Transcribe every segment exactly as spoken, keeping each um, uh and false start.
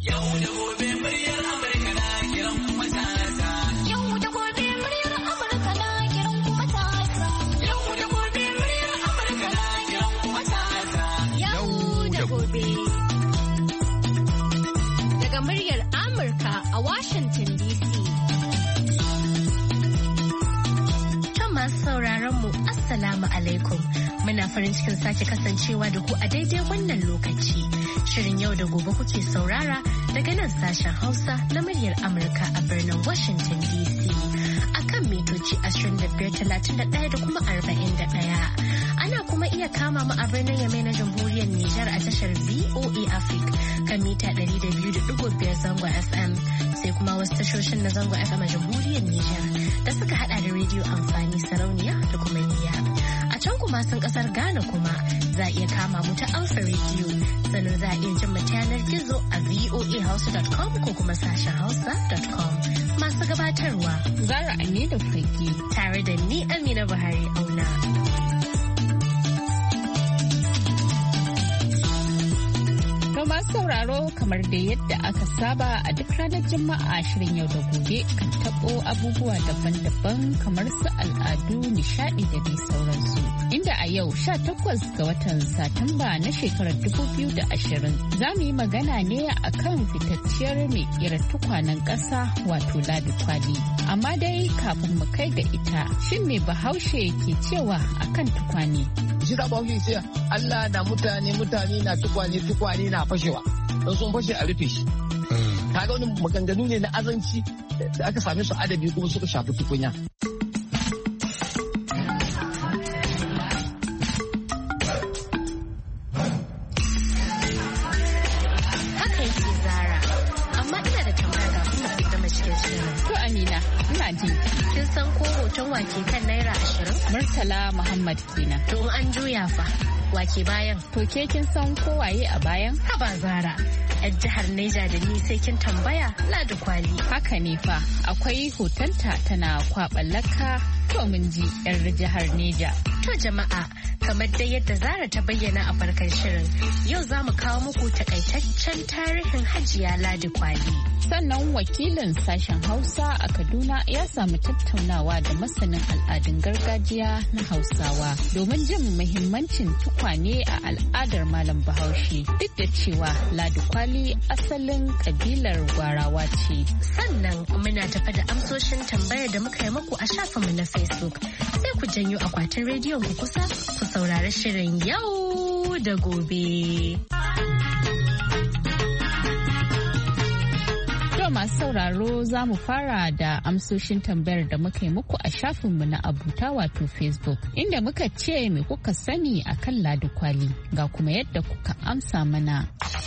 Yau da gobe muryar Amurka na kiran matasa. Yau da gobe muryar Amurka na kiran matasa. Yau da gobe muryar Amurka na kiran matasa. Yau da gobe. Daga muryar Amurka a Washington D C. Masu sauraron mu Assalamu alaikum. Muna farin cikin sake kasancewa da ku a daidai wannan lokaci. Shirin yau da gobe kuke saurara daga nan sashen Hausa na muryar Amurka a birnin Washington D C. A kan mitoci ashirin da biyar talatin da ɗaya da kuma arba'in da ɗaya. Ana kuma iya kama mu a birnin Yamai na Jamhuriyar Nijar a tashar V O A Africa kan mita ɗari da biyu da ɗigo biyar zango F M. Sai kuma wasu tashoshin na zango F M a Jamhuriyar Nijar da suka hada da rediyo amfani sarauniya da kuma niya. A can kuma sun kasar Ghana kuma za a iya kama mu ta Alpha Radio sannan za a iya jin mu ta yanar gizo a voa hausa dot com ko kuma sashen hausa dot com. Masu gabatarwa Zara Aminu Fage tare da ni Amina Buhari Auna. Masu sauraro kamar da yadda aka saba a duk ranar Juma'a shirin yau da gobe kan tabo abubuwa daban-daban kamar su al'adu, nishadi da dai sauransu. Inda a yau sha takwas ga watan Satumba na shekarar dubu biyu da ashirin za mu yi magana ne akan fitacciyar mai kera tukwanen ƙasa wato Ladi Kwali. Amma dai kafin mu kai ga ita, shin me Bahaushe ke cewa akan tukwane? Shi da bahaushe sai Allah na mutane mutane na tukwane tukwane na fashewa don sun fashe a rufe shi. Kaga wani maganganu ne na azanci da aka same su adabi kuma suka shafi tukunya. Haka yake Zara, amma ina da tambaya kafin mu fita cikin shirin. To Amina, ina jin kin san ko hoton wake kan naira ashirin? Murtala Muhammad kenan. To in an juya fa wake bayan? To ke kin san ko waye a bayan? Haba Zara, yar jihar Neja da ni sai kin tambaya Ladi Kwali. Haka ne fa, akwai hotonta tana kwaɓa laka. To mun ji yar jihar Neja. To jama'a, kamar dai yadda Zara ta bayyana a farkon shirin, yau za mu kawo muku takaitaccen tarihin Hajiya Ladi Kwali. Sannan wakilin sashen Hausa a Kaduna ya samu tattaunawa da masanin al'adun gargajiya na Hausawa domin jin muhimmancin tukwane a al'adar Malam Bahaushe duk da cewa Ladi Kwali asalin kabilar Gwarawa ce. Sannan muna tafa da amsoshin tambayar da muka yi muku a shafinmu na Facebook. Sai ku janyo akwatin rediyon ku kusa ku saurari shirin yau da gobe. Masu sauraro za mu fara da amsoshin tambayar da muka yi muku a shafinmu na abuta wato Facebook inda muka ce me kuka sani akan Ladi Kwali ga kuma yadda kuka amsa mana.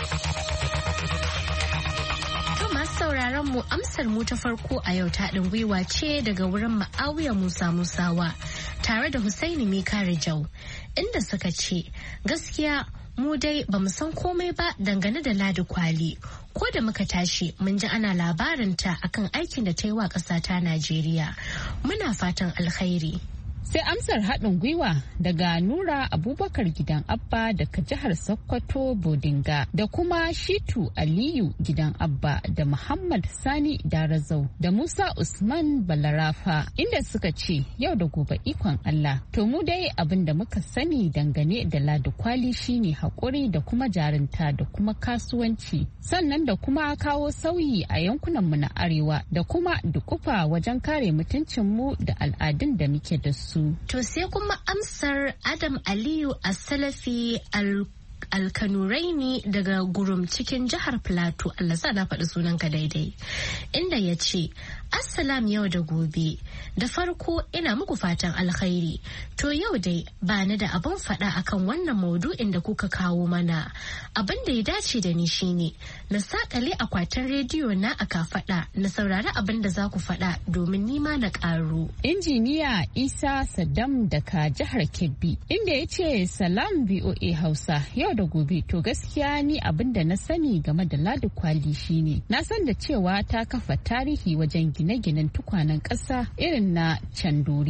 Sauraron mu amsar mu ta farko a yau ta haɗin gwiwa ce daga wurin Ma'awiya Musa Musawa tare da Husaini Mika Rijau inda suka ce gaskiya mu dai ba mu san komai ba dangane da Ladi Kwali ko da muka tashi mun ji ana labarinta akan aikin da ta yi wa ƙasa ta Najeriya. Muna fatan alkhairi. Sai amsar haɗin gwiwa daga Nura Abubakar Gidan Abba daga jihar Sokoto Bodinga da kuma Shitu Aliyu Gidan Abba da Muhammad Sani Darazau da Musa Usman Balarafa inda suka ce yau da gobe ikon Allah. To mu dai abin da muka sani dangane da Ladi Kwali shine haƙuri da kuma jarinta da kuma kasuwanci sannan da kuma kawo sauyi a yankunanmu na arewa da kuma dukufa wajen kare mutuncinmu da al'adun da muke da su. To sai kuma amsar Adam Aliyu a Salafi al alkanuraini daga gurum cikin jihar Plateau, Allah sa na faɗi sunanka daidai, inda ya ce Assalam yau da gobe, da farko ina muku fatan alkhairi. To yau dai ba ni da abin faɗa akan wannan maudu'in da kuka kawo mana. Abin da ya dace da ni shine na sakale akwatin rediyo na aka faɗa na saurari abin da za ku faɗa domin nima na ƙaru. Injiniya Isa Saddam daga jihar Kebbi inda ya ce salam V O A Hausa yau da gobe, to gaskiya ni abin da na sani game da Ladi Kwali shine na san da cewa ta kafa tarihi wajen gine-ginen tukwanen ƙasa irin na Candori.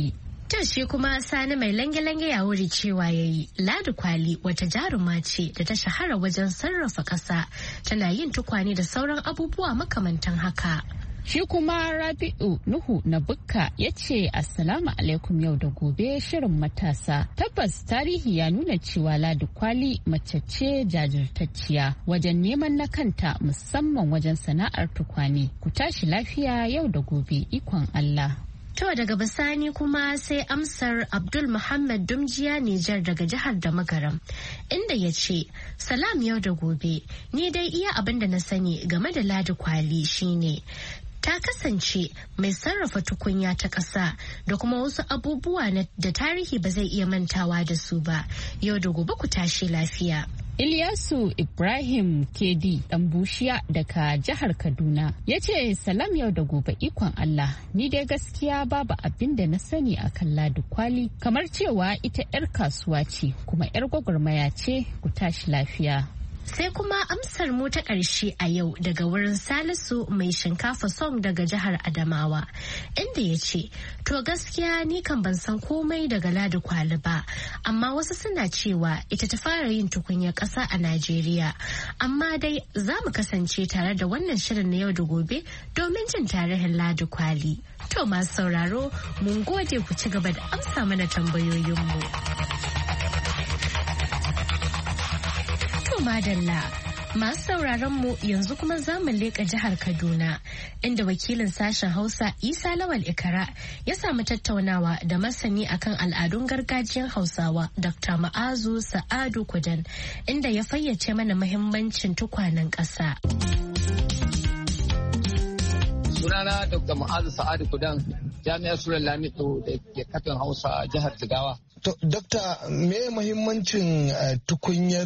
To shi kuma Sani mai lange-lange ya wuri cewa ya yi Ladi Kwali wata jaruma ce da ta shahara wajen sarrafa ƙasa, tana yin tukwane da sauran abubuwa makamantan haka. Shi kuma Rabi'u Nuhu na Bukka ya ce Assalamu alaikum yau da gobe shirin matasa. Tabbas tarihi ya nuna cewa Ladi Kwali mace ce jajirtacciya wajen neman na kanta musamman wajen sana'ar tukwane. Ku tashi lafiya yau da gobe ikon Allah. To daga bisani kuma sai amsar Abdul Muhammad Dumjiya Nijar daga jihar da Magaram, inda ya ce, Salam yau da gobe, ni dai iya abin da na sani game da Ladi Kwali shine, ta kasance mai sarrafa tukunya ta ƙasa da kuma wasu abubuwa da tarihi ba zai iya mantawa da su ba. Yau da gobe ku tashi lafiya. Ilyasu Ibrahim Kedi dan Bushiya daga jihar Kaduna ya ce salam yau da gobe ikon Allah, ni dai gaskiya babu abin da na sani akan Ladi Kwali kamar cewa ita 'yar kasuwa ce kuma 'yar gwagwarmaya ce. Ku tashi lafiya. Sai kuma amsar mu ta ƙarshe a yau daga wurin Salisu mai shinkafa song daga jihar Adamawa, inda ya ce, to gaskiya ni kan ban san komai daga Ladi Kwali ba, amma wasu suna cewa ita ta fara yin tukunyar ƙasa a Najeriya. Amma dai za mu kasance tare da wannan shirin na yau da gobe domin jin tarihin Ladi Kwali. To masu sauraro, mun gode ku ci gaba da amsa mana tambayoyinmu. Madalla masu sauraron mu yanzu kuma za mu leƙa jihar Kaduna, inda wakilin sashen Hausa Isa Lawal Ikara ya samu tattaunawa da masani akan al'adun gargajiyar Hausawa Dokta Ma'azu Sa'adu Kudan, inda ya fayyace mana muhimmancin tukwanen ƙasa. Sunana Dokta Ma'azu Sa'adu Kudan, Jami'ar Sura Lamido da ke kafin Hausa jihar Jigawa. To, Dokta, me muhimmancin uh, tukunyar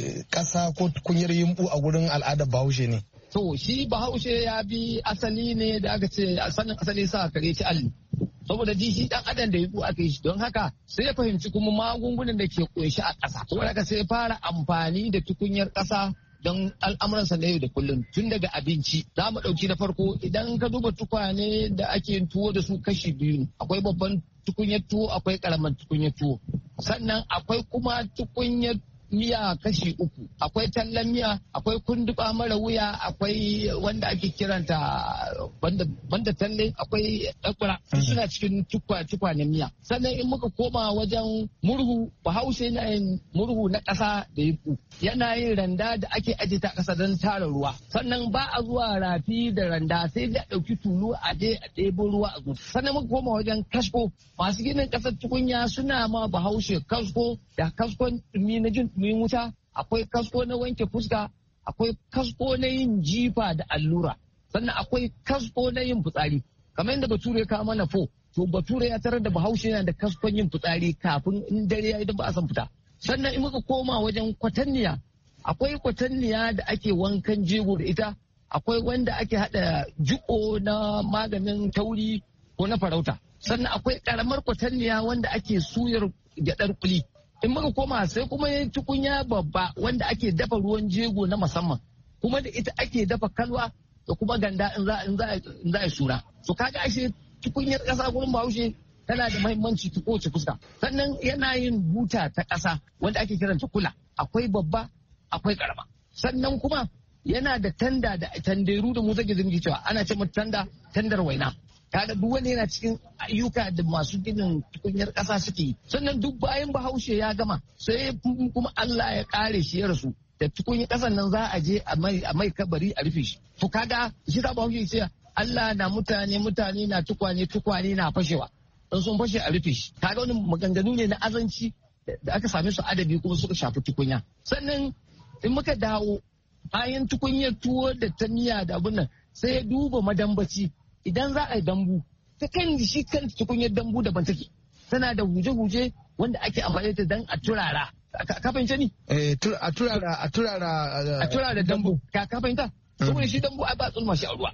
ƙasa ko tukunyar yumbu a gurin al'adar Bahaushe ne? To, shi Bahaushe ya bi asali ne da aka ce sanin asali sa kare ci alli. Saboda ji shi dan adam da yumbu aka yi shi, don haka sai ya fahimci kuma magungunan da ke kunshi a ƙasa. Saboda haka sai ya fara amfani da tukunyar ƙasa don al'amuransa na yau da kullum, tun daga abinci. Za mu ɗauki na farko, idan ka duba tukwane da ake yin tuwo da su kashi biyu, akwai babban tukunyar tuwo, akwai karamar tukunyar tuwo, sannan akwai kuma tukunyar miya kashi uku, akwai tallan miya, akwai kunduba mara wuya, akwai wanda ake kiranta banda, banda talle, akwai ɗakura, suna cikin tukwanen miya. Sannan in muka koma wajen murhu, Bahaushe na yin murhu na ƙasa da yiku, yana yin randa da ake aje ta ƙasa don tara ruwa. Sannan ba a zuwa rafi da randa, sai da ɗauki tulu a je a ɗebo ruwa a zo. Sannan muka koma wajen kasko, masu ginin ƙasar tukunya suna ma Bahaushe kasko da kaskon ɗumi na jin ɗumin wuta, akwai kasko na wanke fuska, akwai kasko na yin jifa da allura, sannan akwai kasko na yin fitsari. Kamar yadda Bature ka mana fo, to Bature ya tarar da Bahaushe yana da kaskon yin fitsari kafin in dare ya idan ba a san fita. Sannan in muka koma wajen kwatanniya, akwai kwatanniya da ake wankan jego da ita, akwai wanda ake haɗa jiko na maganin tauri ko na farauta. Sannan akwai ƙaramar kwatanniya wanda ake suyar gyaɗar kuli. In muka koma sai kuma ya tukunya babba wanda ake dafa ruwan jego na musamman, kuma da ita ake dafa kalwa da kuma ganda in za in za a sura. To kaga ashe tukunyar ƙasa gurin Bahaushe tana da muhimmanci ta kowace fuska. Sannan yana yin buta ta ƙasa wanda ake kiranta kula. Akwai babba, akwai ƙarama. Sannan kuma yana da tanda da tanderu da mu zage zumbi cewa ana ce mata tanda tandar waina. Kaga duk wani yana cikin ayyuka da masu ginin tukunyar ƙasa suke yi. Sannan duk bayan Bahaushe ya gama sai kuma Allah ya ƙare shi ya rasu, da tukunyar ƙasan nan za a je a mai kabari a rufe shi. To kaga shi za Bahaushe ce Allah na mutane mutane na tukwane tukwane na fashewa. In sun fashe a rufe shi. Kaga wani maganganu ne na azanci da aka same su adabi kuma suka shafi tukunya. Sannan in muka dawo bayan tukunyar tuwo da ta miya da abun nan sai ya duba madambaci. Idan za a yi dambu, ta kan shi kan tukunyar dambu daban take. Tana da huje-huje wanda ake amfani da dan a turara. Ka fahimta ni? Eh, a turara, a turara. A turara dambu. Ka ka fahimta? Saboda shi dambu ai ba tsulma shi a ruwa.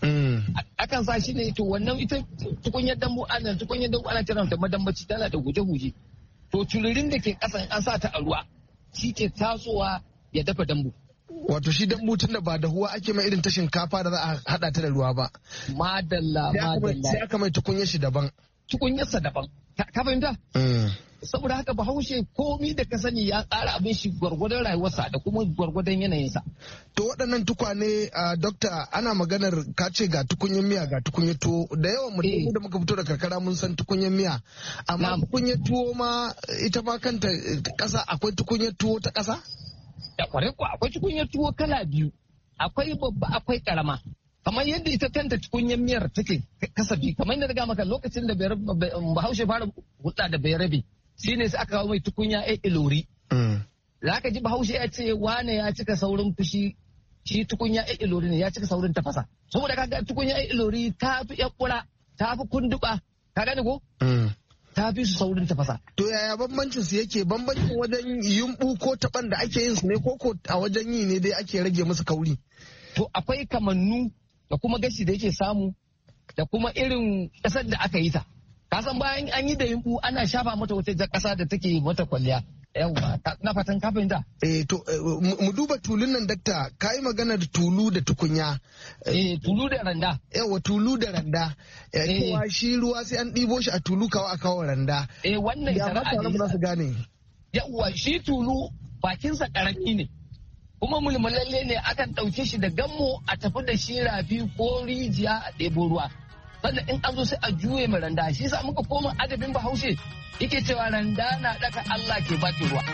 Akan sa shi ne to wannan ita tukunyar dambu ana tukunyar dambu ana kiran ta madambaci, tana da huje-huje. To tulurin da ke kasan an sa ta a ruwa shi ke tasowa ya dafa dambu. Wato shi dambu tun da ba da huwa ake mai irin ta shinkafa da za a hada ta da ruwa ba. Madalla, madalla. Sai aka mai tukunyar shi daban. Tukunyarsa daban. ka fahimta saboda haka bahaushe komi da ka sani ya tsara abin shi gwargwadon rayuwarsa da kuma gwargwadon yanayinsa. To waɗannan tukwane a dokta ana maganar ka ce ga tukunyar miya ga tukunyar tuwo da yawan mu da muka fito da karkara mun san tukunyar miya amma tukunyar tuwo ma ita ma kanta ƙasa akwai tukunyar tuwo ta ƙasa? Da kwarai ko akwai tukunyar tuwo kala biyu akwai babba akwai karama. Kamar yadda ita kanta tukunyar miyar take kasafi kamar yadda ga maka lokacin da bahaushe fara hulɗa da bayarabe shi ne sai aka kawo mai tukunya a ilori. Za ka ji bahaushe ya ce wane ya cika saurin fushi shi tukunya a ilori ne ya cika saurin tafasa. Saboda kaga tukunya a ilori ta fi yakura ta fi kunduba ka gane ko? Ta fi su saurin tafasa. To yaya bambancin su yake bambancin wajen yumbu ko taban da ake yin su ne ko ko a wajen yi ne dai ake rage musu kauri? To akwai kamannu da kuma gashi da yake samu da kuma irin ƙasar da aka yi ta. Kasan bayan an yi da yumbu ana shafa mata wata jar ƙasa da take mata kwalliya. Yawwa na fatan ka fahimta. Eh to mu duba tulun nan dakta kai maganar tulu da tukunya. Eh tulu da randa. Yawwa tulu da randa. Eh kuma shi ruwa sai an ɗibo shi a tulu kawo a kawo randa. Eh wannan shari'a ne. Ya su gane. Yawwa shi tulu bakinsa karami ne. Kuma mulmulalle ne akan ɗauke shi da gammo a tafi da shi rafi ko rijiya a ɗebo ruwa. Sannan in an zo sai a juye mai randa shi sa muka koma adabin bahaushe yake cewa randa na daka Allah ke baki ruwa.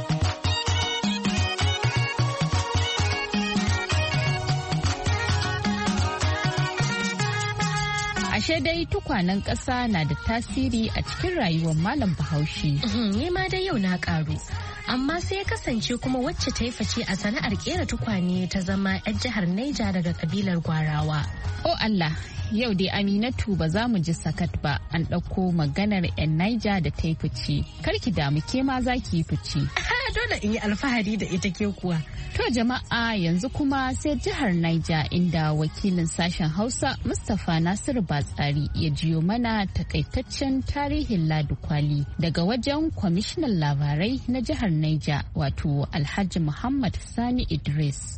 Ashe dai tukwanen ƙasa na da tasiri a cikin rayuwar malam bahaushe. Ni ma dai yau na ƙaru. Amma sai ya kasance kuma wacce ta yi fice a sana'ar kera tukwane ta zama 'yar jihar Neja daga kabilar Gwarawa. Oh Allah, yau dai Aminatu ba za mu ji sakat ba an ɗauko maganar 'yan Niger da ta yi fice. Karki damu ke ma za ki yi fice. Dole in yi alfahari da ita ke kuwa. To jama'a yanzu kuma sai jihar Niger inda wakilin sashen Hausa Mustapha Nasiru Batsari ya jiyo mana takaitaccen tarihin Ladi Kwali daga wajen kwamishinan labarai na jihar Niger wato Alhaji Muhammad Sani Idris.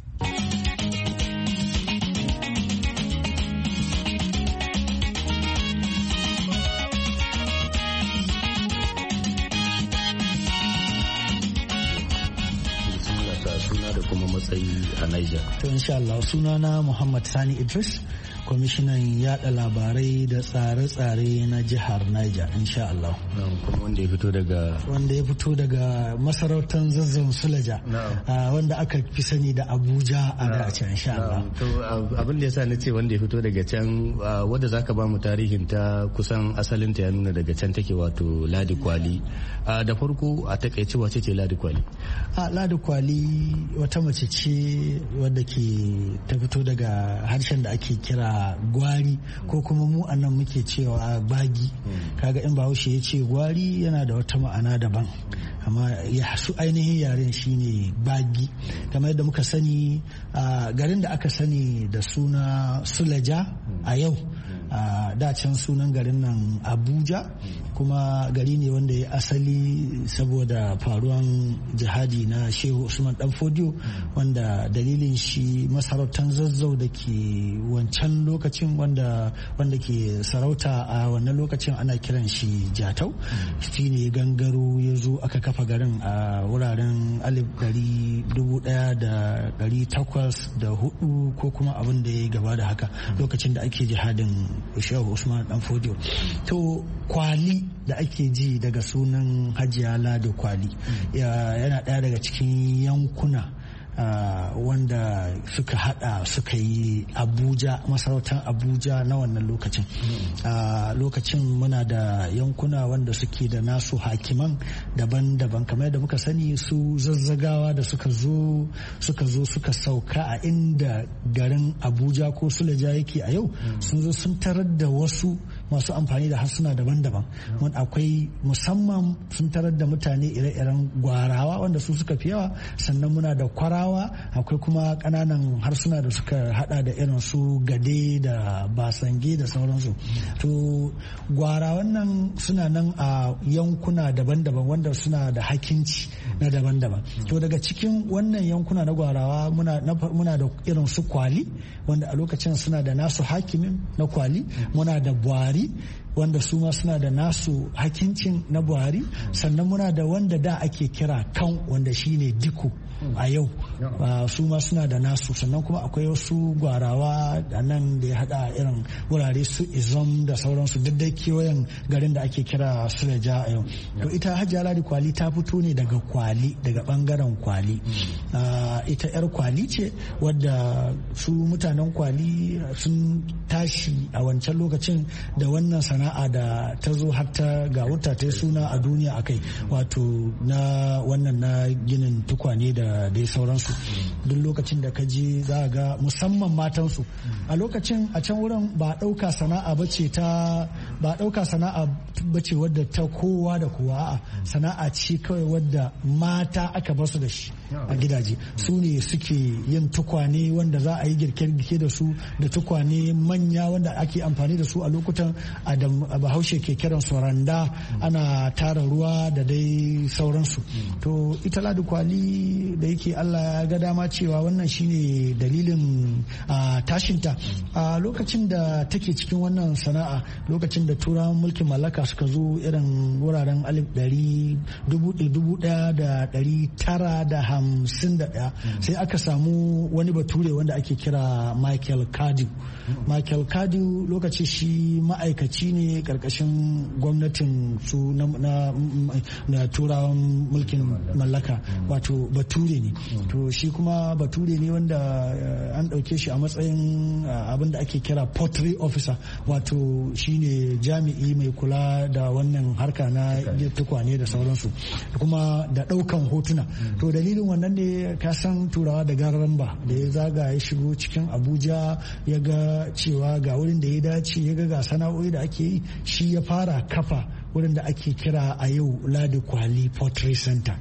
da kuma matsayi a Niger. To insha Allah sunana Muhammad Sani Idris, kwamishinan yada labarai da tsare-tsare na jihar Niger insha Allah. Kuma wanda ya fito daga wanda ya fito daga masarautar Zazzau Sulaja wanda aka fi sani da Abuja a da can insha Allah. To abin da yasa nace wanda ya fito daga can wanda zaka ba mu tarihin ta kusan asalin ta ya nuna daga can take wato Ladi Kwali. Da farko a takaice wace ce Ladi Kwali? A Ladi Kwali wata mace ce wadda ke ta fito daga harshen da ake kira gwari ko kuma mu anan muke cewa bagi. Kaga in Bahaushe ya ce gwari yana da wata ma'ana daban amma ya su ainihin yaren shine bagi. Kamar yadda muka sani a garin da aka sani da suna Sulaja a yau a dacen sunan garin nan Abuja, kuma gari ne wanda ya asali saboda faruwan jihadi na Shehu Usman Dan Fodio wanda dalilin shi masarautar Zazzau da ke wancan lokacin wanda wanda ke sarauta a wannan lokacin ana kiran shi Jatau, shi ne gangaro ya zo aka kafa garin a wuraren alif dari dubu daya da dari takwas da hudu ko kuma abin da ya gaba da haka lokacin da ake jihadin Shehu Usman Dan Fodio. To Kwali da ake ji daga sunan Hajiya Ladi Kwali yana ɗaya daga cikin yankuna Uh, wanda suka hada suka yi Abuja, masarautar Abuja na wannan lokacin. Uh, lokacin muna da yankuna wanda suke da nasu hakiman daban-daban kamar yadda muka sani su zazzagawa da suka zo suka zo suka sauka a inda garin Abuja ko Suleja yake a yau sun zo sun tarar da wasu masu amfani da harsuna daban-daban wanda akwai musamman sun tarar da mutane ire-iren Gwarawa wanda su suka fi yawa, sannan muna da Kwarawa, akwai kuma kananan harsuna da suka hada da irin su Gade da Basange da sauransu. To Gwarawan nan suna nan a yankuna daban-daban wanda suna da hakinci na daban-daban. To daga cikin wannan yankuna na Gwarawa muna, muna da irin su Kwali wanda a lokacin suna da nasu hakimin na Kwali, muna da Bwari wanda su ma suna da nasu hakincin na Buhari, sannan muna da wanda da ake kira kan wanda shine Diko a yau, su ma suna da nasu, sannan kuma akwai wasu gwarawa a nan da ya hada irin wurare su Izom da sauransu duk da kewayen garin da ake kira Suleja a yau. To ita Hajiya Ladi Kwali ta fito ne daga Kwali, daga bangaren Kwali. Ita yar Kwali ce wadda su mutanen Kwali sun tashi a wancan lokacin da wannan sana'a da ta zo har ta ga wuta ta suna a duniya akai, wato na wannan na ginin tukwane da dai sauransu. Duk lokacin da ka je za ga musamman matansu a lokacin a can wurin ba ɗauka sana'a bace ta ba ɗauka sana'a bace wadda ta kowa da kowa, a sana'a ce kawai wadda mata aka basu da shi a gidaje. Su ne suke yin tukwane wanda za a yi girke-girke da su, da tukwane manya wanda ake amfani da su a lokutan a Bahaushe ke kiran su randa, ana tara ruwa da dai sauransu. To ita Ladi Kwali da yake Allah ya ga dama cewa wannan shine dalilin tashinta a lokacin da take cikin wannan sana'a, lokacin da turawan mulkin mallaka suka zo irin wuraren alif ɗari dubu ɗaya da ɗari tara da hamsin da ɗaya, sai aka samu wani bature wanda ake kira Michael Cardew. Michael Cardew lokaci shi ma'aikaci ne karkashin gwamnatin su na turawan mulkin mallaka, wato bature ne. To shi kuma bature ne wanda an ɗauke shi a matsayin abin da ake kira pottery officer, wato shine jami'i mai kula da wannan harka na tukwane da sauransu, kuma da ɗaukan hotuna. To dalilin wannan ne ka san turawa da garamba da ya zaga ya shigo cikin Abuja, ya ga cewa ga wurin da ya dace, ya ga ga sana'o'i da ake yi, shi ya fara kafa wurin da ake kira a yau Ladi Kwali Pottery Center.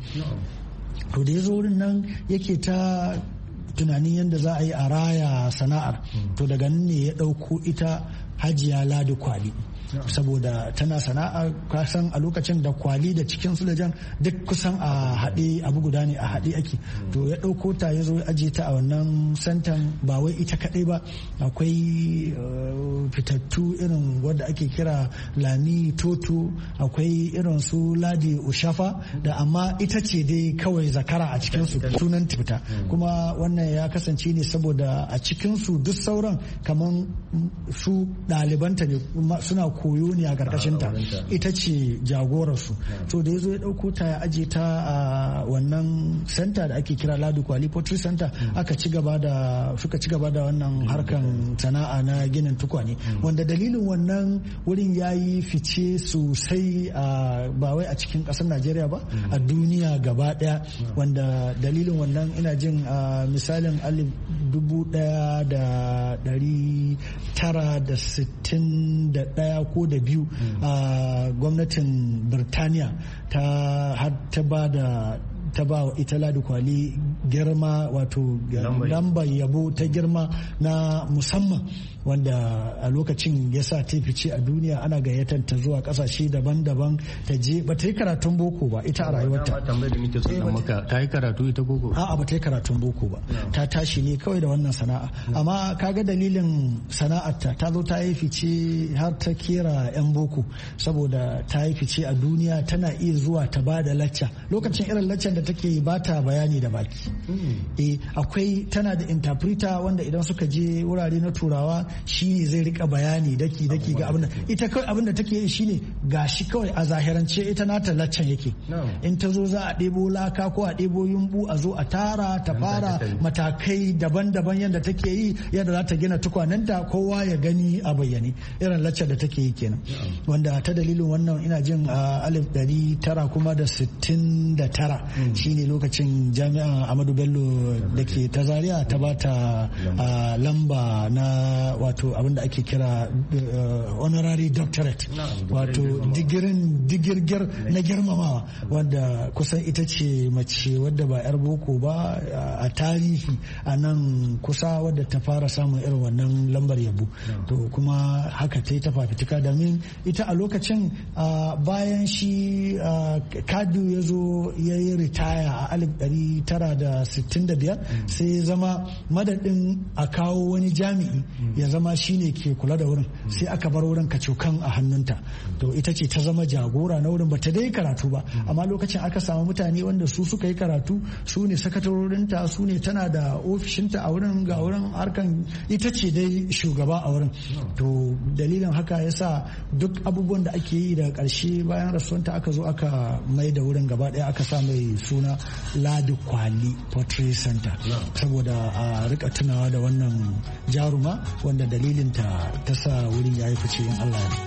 To da ya zo wurin nan yake ta tunanin yadda za a yi a raya sana'ar, to daga nan ne ya ɗauko ita Hajiya Ladi Kwali, saboda tana sana'a kasan a lokacin da Kwali da cikin Sulejan duk kusan a haɗe, abu guda ne, a haɗe ake. To ya ɗauko ta ya zo ya aje ta a wannan santan, ba wai ita kaɗai ba, akwai fitattu irin wadda ake kira Lami Toto, akwai irin su Ladi Ushafa, da amma ita ce dai kawai zakara a cikinsu sunan fita. Kuma wannan ya kasance ne saboda a cikinsu duk sauran kaman su ɗalibanta ne, suna koyo ne a karkashinta, ita ce jagorarsu. To da ya zo ya ɗauko ta ya aje ta a wannan center da ake kira Ladi Kwali Pottery Center, aka ci gaba da suka ci gaba da wannan harkan sana'a na ginin tukwane, wanda dalilin wannan wurin ya yi fice sosai a ba wai a cikin ƙasar Najeriya ba, a duniya gaba ɗaya, wanda dalilin wannan ina jin misalin alif dubu ɗaya da ɗari tara da sittin da ɗaya ko da biyu a gwamnatin Birtaniya ta ta ba da ta ba wa ita Ladi Kwali girma, wato lambar yabo ta girma na musamman, wanda a lokacin ya sa ta fice a duniya, ana gayyatar ta zuwa kasashe daban-daban ta je. Ba ta yi karatun boko ba ita a rayuwarta. Ta yi karatu ita boko? A'a, ba ta yi karatun boko ba, ta tashi ne kawai da wannan sana'a. Amma kaga dalilin sana'arta, ta zo ta yi fice har ta kera 'yan boko, saboda ta yi fice a duniya, tana iya zuwa ta ba da lacca. Lokacin irin laccan da take ba ta bayani da baki. Eh, akwai tana da interpreter wanda idan suka je wurare na turawa shi ne zai rika bayani daki daki ga abin da ita kawai abin da take yi shine gashi kawai a zahirance ita nata laccan yake. In ta zo za a ɗebo laka ko a ɗebo yumbu a zo a tara ta fara matakai daban-daban yadda take yi, yadda za ta gina tukwanenta kowa ya gani a bayyane, irin laccar da take yi kenan. Wanda ta dalilin wannan ina jin a alif ɗari tara kuma da sittin da tara shine lokacin jami'an Ahmadu Bello da ke ta Zaria ta bata lamba na wato abin da ake kira honorary doctorate, wato digirin digirgir na girmamawa, wanda kusan ita ce mace wadda ba 'yar boko ba a tarihi a nan kusa wadda ta fara samun irin wannan lambar yabo. To kuma haka ta yi ta fafitika, domin ita a lokacin bayan shi Kadu ya zo ya yi ritaya a alif ɗari tara da sittin da biyar sai zama madadin a kawo wani jami'i ya zama shine ke kula da wurin sai aka bar wurin kacokan a hannunta to ita ce ta zama jagora na wurin bata dai karatu ba amma lokacin aka samu mutane wanda su suka yi karatu su ne sakatarorinta su ne tana da ofishinta a wurin ga wurin harkan ita ce dai shugaba a wurin to dalilin haka yasa duk abubuwan da ake yi daga karshe bayan rasuwanta aka zo aka mai da wurin gaba daya aka sa mai suna Ladi Kwali Portrait Center saboda a rika tunawa da wannan jaruma wanda dalilinta ta sa wurin ya yi fice in Allah ya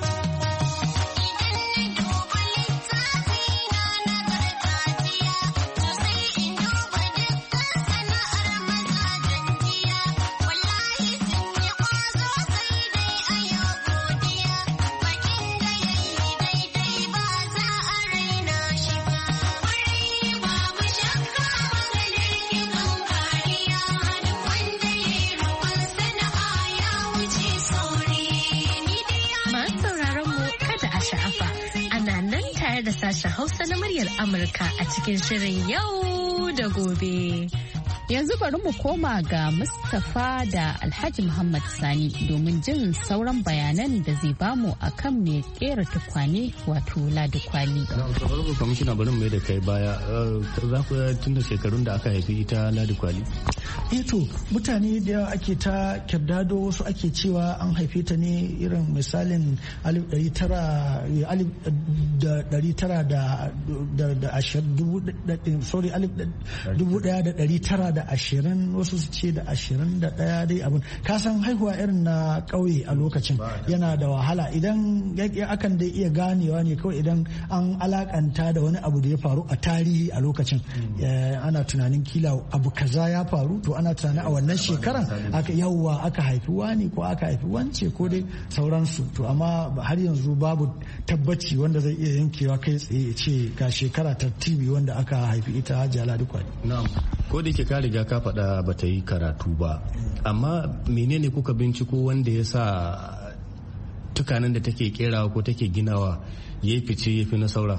da sashen Hausa na muryar Amurka a cikin shirin yau da gobe. Yanzu bari mu koma ga Mustapha da Alhaji Muhammad Sani domin jin sauran bayanan da zai bamu a kan mai kera tukwane wato Ladi Kwali. Na kwamishina bari mai da kai baya za ku tun da shekarun da aka haifi ita Ladi Kwali. Eh to mutane da yawa ake ta kirdado wasu ake cewa an haife ta ne irin misalin alif ɗari tara alif da ɗari tara da da ashirin dubu sorry alif dubu ɗaya da ɗari tara da ashirin wasu su ce da ashirin da ɗaya dai abin kasan haihuwa irin na ƙauye a lokacin yana da wahala idan akan dai iya ganewa ne kawai idan an alakanta da wani abu da ya faru a tarihi a lokacin ana tunanin kila abu kaza ya faru to ana tunanin a wannan shekaran aka yawwa aka haifi wani ko aka haifi wance ko dai sauransu to amma har yanzu babu tabbaci wanda zai iya yankewa kai tsaye ce ga shekara tartibi wanda aka haifi ita Hajiya Ladi Kwali. Na'am. Ko da ke ka riga ka faɗa ba ta yi karatu ba amma menene kuka binciko wanda ya sa tukanen da take kerawa ko take ginawa ya fice ya fi na saura?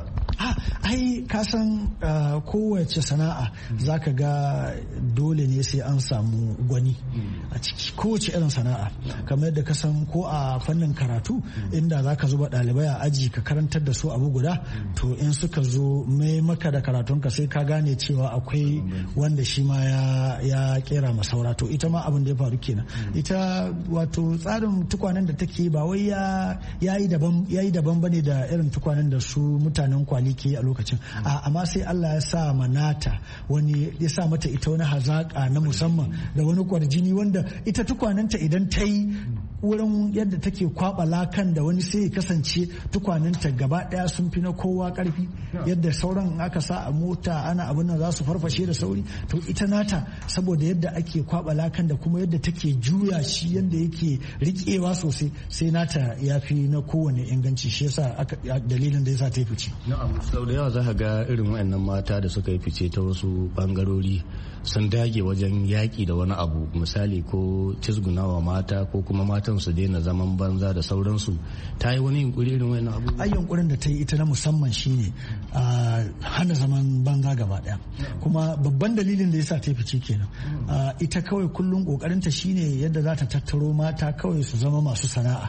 ai kasan uh, kowace sana'a zaka ga dole ne sai an samu gwani a ciki kowace irin sana'a kamar yadda kasan ko a fannin karatu inda zaka zuba ɗalibai a aji ka karantar da su abu guda to in suka zo mai maka da karatunka sai ka gane cewa akwai wanda shi ma ya, ya kera masaura to ita ma abin da ya faru kenan ita wato tsarin tukwanen da take ba wai ya yi daban yayi daban bane da irin tukwanen da su mutanen Kwali ke a lokacin amma sai Allah ya sa manata wani ya sa mata ita wani hazaka na musamman da wani kwarjini wanda ita tukwanenta idan ta yi wurin yadda take kwaba lakan da wani sai kasance tukwanenta gaba daya sun fi na kowa karfi yadda sauran aka sa a mota ana abin nan za su farfashe da sauri to ita nata saboda yadda ake kwaba lakan da kuma yadda take juya shi yadda yake rikewa sosai sai nata ya fi na kowane inganci shi yasa dalilin da yasa ta yi fice. Na'am sau da yawa za ka ga irin waɗannan mata da suka yi fice ta wasu bangarori sun dage wajen yaƙi da wani abu misali ko cizgunawa mata ko kuma matan su daina zaman banza da sauransu ta yi wani yunkuri irin wani abu? ai yunkurin da ta yi ita na musamman shine hana zaman banza gaba daya kuma babban dalilin da yasa ta yi fice kenan ita kawai kullum kokarinta shine yadda za ta tattaro mata kawai su zama masu sana'a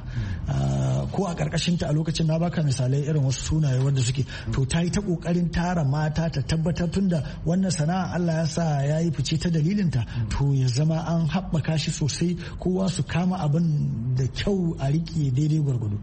ko a karkashin ta a lokacin na baka misalai irin wasu sunaye wanda suke to ta yi ta kokarin tara mata ta tabbatar tunda wannan sana'a Allah ya sa ya yi fice ta dalilinta to ya zama an haɓaka shi sosai kowa su kama abin da kyau a riƙe daidai gwargwado.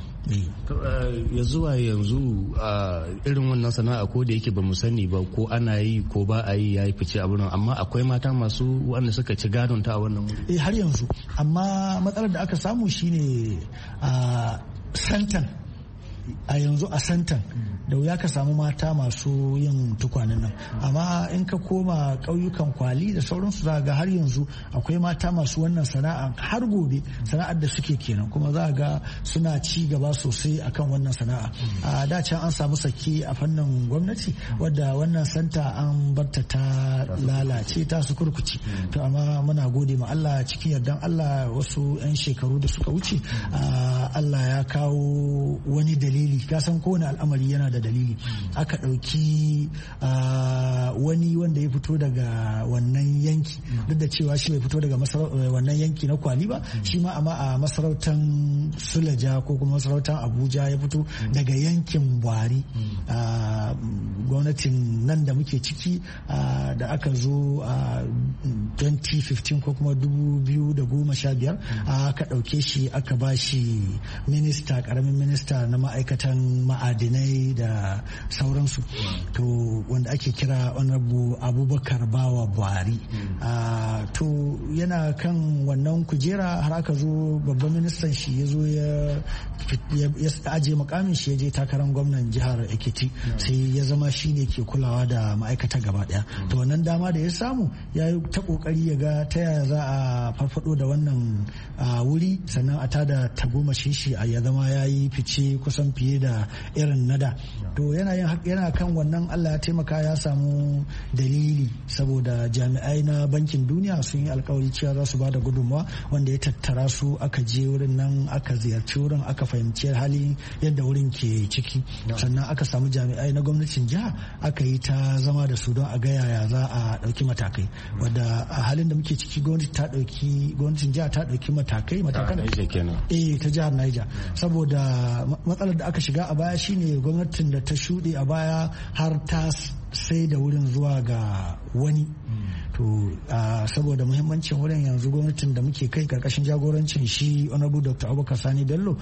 ya zuwa yanzu a irin wannan sana'a ko da yake ba mu sani ba ko ana yi ko ba a yi ya yi fice a wurin amma akwai mata masu wanda suka ci gadon ta a wannan wuri. har yanzu amma matsalar da aka samu shine a santan a yanzu a santan da wuya ka samu mata masu yin tukwanen nan amma in ka koma ƙauyukan Kwali da sauransu za ga har yanzu akwai mata masu wannan sana'a har gobe sana'ar da suke kenan kuma za ga suna ci gaba sosai akan wannan sana'a a da can an samu sake a fannin gwamnati wadda wannan santa an barta ta lalace ta su kurkuci to amma muna gode ma Allah cikin yardan Allah wasu 'yan shekaru da suka wuce Allah ya kawo wani dalili, kasan kowane al'amari yana da dalili. Aka ɗauki wani wanda ya fito daga wannan yanki, duk da cewa shi bai fito daga wannan yanki na Kwali ba, shi ma amma a masarautar Sulaja ko kuma masarautar Abuja ya fito daga yankin Bwari. Gwamnatin nan da muke ciki da aka zo a twenty fifteen ko kuma dubu biyu da goma sha biyar aka ɗauke shi aka ba shi minista, ƙaramin minista na ma'aikatan ma'adinai da sauransu, to wanda ake kira honorable Abubakar Bawa Buhari. To yana kan wannan kujera har aka zo babban ministan shi ya zo ya aje makamin shi ya je takarar gwamnan jihar Ekiti, sai ya zama shi ne ke kulawa da ma'aikata gaba daya. To wannan dama da ya samu ya yi ta kokari ya ga ta yaya za a farfado da wannan wuri, sannan a tada tagomashin shi ya zama ya yi fice kusan fiye da irin nada. To yana kan wannan Allah ya taimaka ya samu dalili, saboda jami'ai na bankin duniya sun yi alkawari cewa za su ba da gudunmawa, wanda ya tattara su aka je wurin nan aka ziyarci wurin aka fahimci hali yadda wurin ke ciki, sannan aka samu jami'ai na gwamnatin jiha aka yi ta zama da su don a ga yaya za a dauki matakai, wadda a halin da muke ciki gwamnati ta dauki gwamnatin jiha ta dauki matakai matakan eh ta jihar Niger, saboda matsalar da aka shiga a baya shine gwamnatin da ta shuɗe a baya har ta sai da wurin zuwa ga wani. To saboda muhimmancin wurin, yanzu gwamnatin da muke kai karkashin jagorancin shi honorable Doctor Abubakar Sani Bello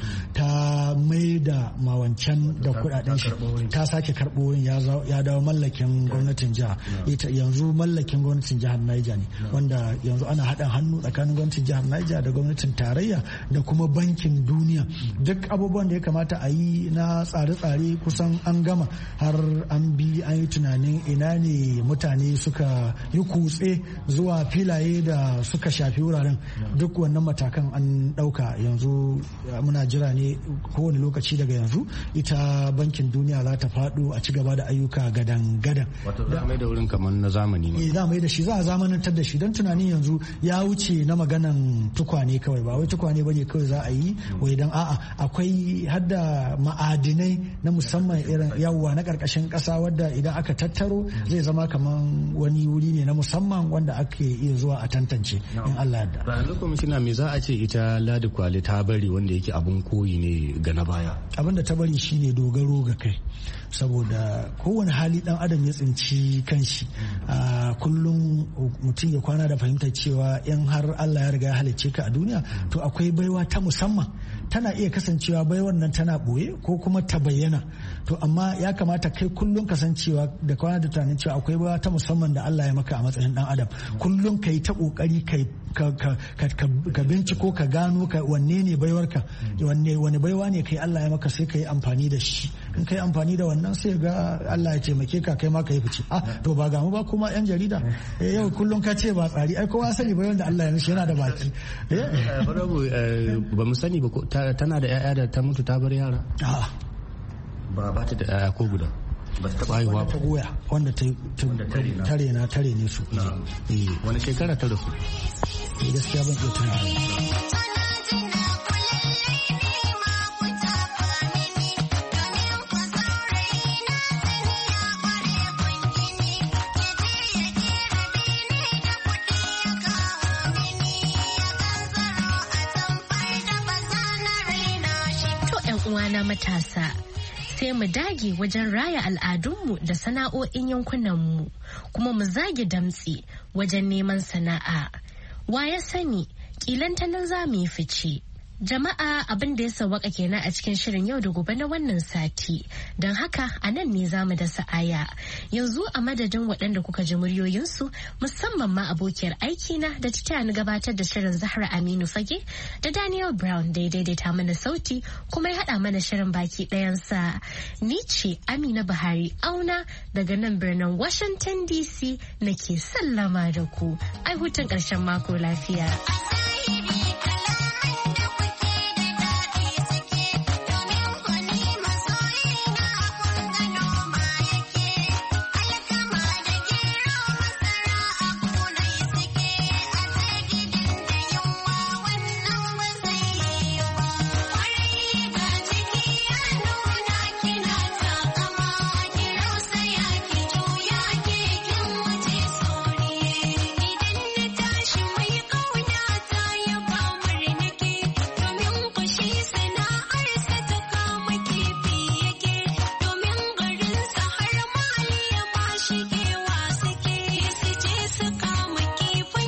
ta mai da mawancan da kudaden shi, ta sake karɓo wurin ya dawo mallakin gwamnatin jiha. Yanzu mallakin gwamnatin jihar Niger ne, wanda yanzu ana haɗa hannu tsakanin gwamnatin jihar Niger da gwamnatin tarayya da kuma bankin duniya. Duk abubuwan da ya kamata a yi na tsare-tsare kusan an gama, har an bi an yi tunanin ina ne mutane suka yi kutse zuwa filaye da suka shafi wuraren. Duk wannan matakan an ɗauka, yanzu muna jira ne kowane lokaci daga yanzu ita bankin duniya za ta faɗo a ci gaba da ayyuka gadan-gadan. Wato za a mai da wurin kamar na zamani ne? Za a mai da shi, za a zamanantar da shi, don tunanin yanzu ya wuce na maganan tukwane kawai, ba wai tukwane bane kawai za a yi wai dan a'a, akwai hadda ma'adinai na musamman irin yawwa na karkashin ƙasa, wadda idan aka tattaro zai zama kamar wani wuri ne na musamman wanda ake iya zuwa a tantance in Allah yadda. Yanzu kwamishina, me za a ce ita Ladi Kwali ta bari wanda yake abun koyi ne ga na baya? Abin da ta bari shine dogaro ga kai, saboda kowane hali dan adam ya tsinci kanshi, kullum mutum ya kwana da fahimtar cewa in har Allah ya riga ya halicce ka a duniya, to akwai baiwa ta musamman. Tana iya kasancewa baiwar nan tana boye ko kuma ta bayyana, to amma ya kamata kai kullum kasancewa da kwana da tunanin cewa akwai baiwa ta musamman da Allah ya maka a matsayin dan adam. Kullum kai ta kokari kai ka binciko ka gano ka wanne ne baiwarka, wanne wani baiwa ne kai Allah ya maka, sai ka yi amfani da shi. In kai amfani da wannan sai ga Allah ya taimake ka kai ma ka yi fice. Ah to ba ga mu ba kuma yan jarida yau kullum ka ce ba tsari, ai kowa sani bai wanda Allah ya mishi yana da baki. Ba mu sani ba tana da 'ya'ya da ta mutu ta bar yara? A'a, ba ba ta da 'ya'ya ko guda? Ba ta taɓa haihuwa ta goya wanda ta tare na tare ne su. Wani shekara ta rasu? Gaskiya ban iya tunawa. uwana matasa, sai mu dage wajen raya al'adunmu da sana'o'in yankunanmu, kuma mu zage damtse wajen neman sana'a. Wa ya sani, kilan ta nan za mu yi fice. Jama'a, abin da ya sawwaka kenan a cikin shirin yau da gobe na wannan sati. Don haka a nan ne za mu da sa'aya. Yanzu a madadin waɗanda kuka ji muryoyinsu, musamman ma abokiyar aikina da ta ni gabatar da shirin Zahra Aminu Fage da Daniel Brown da ya daidaita mana sauti kuma ya haɗa mana shirin baki ɗayansa. Ni ce Amina Buhari Auna daga nan birnin Washington D C nake sallama da ku. Ai hutun ƙarshen mako lafiya.